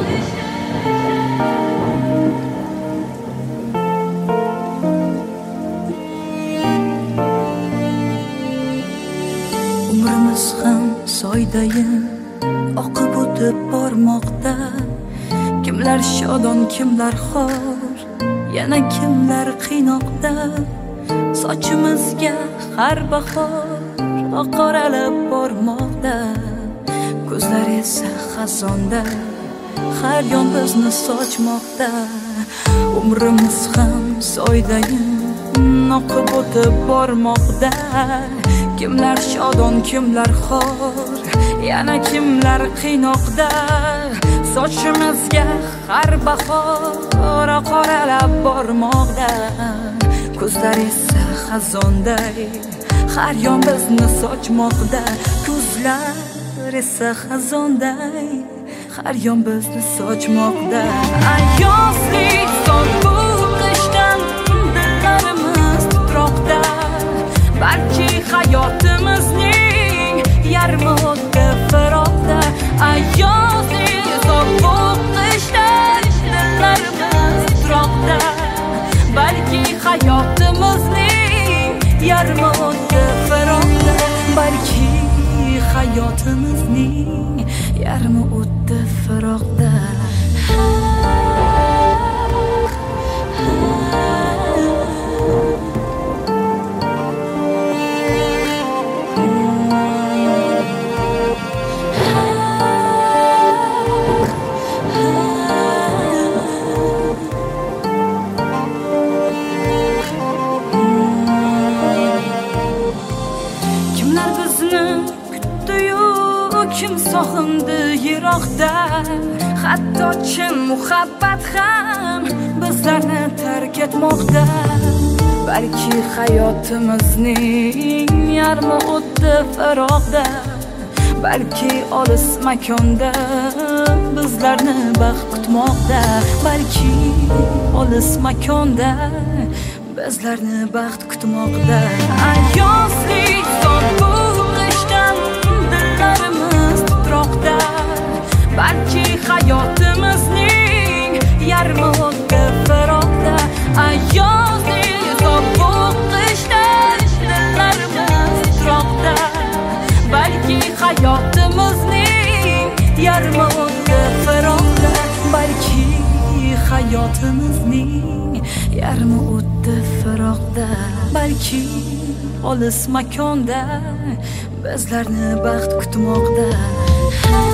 Umrimiz ham soydayin oqib o'tib bormoqda. Kimlar shodon, kimlar xor, yana kimlar qiynoqda. Sochimizga har bahor oqaralab bormoqda. Ko'zlar esa xazonda har yon bizni sochmoqda. Umrimiz ham soydayin oqib o'tib bormoqda. Kimlar shodon, kimlar xor, yana kimlar qiynoqda. Sochimizga har bahor oqaralab bormoqda. Ko'zlar esa xazonday har yon bizni sochmoqda. Ko'zlar esa xazonday har yon bizni sochmoqda. Ayozli sovuq qishdan dillarimiz titroqda. Balki hayotimizning yarmi o'tdi firoqda. Ayozli sovuq qishdan dillarimiz titroqda. Balki hayotimizning yarmi o'tdi firoqda. Balki hayotimizning yarmi o'tdi firoqda. Kim sog'indi yiroqda, hatto chin muhabbat ham bizlarni tark etmoqda. Balki hayotimizning yarmi o'tdi firoqda. Balki olis makonda bizlarni baxt kutmoqda. Balki olis makonda bizlarni baxt kutmoqda. Ayozli sovuq qishdan dillarimiz titroqda. Balki hayotimizning yarmi o'tdi firoqda. Ayozli sovuq qishdan dillarimiz titroqda. Balki hayotimizning yarmi o'tdi firoqda. Balki hayotimizning yarmi o'tdi firoqda. Balki olis makonda bizlarni baxt kutmoqda.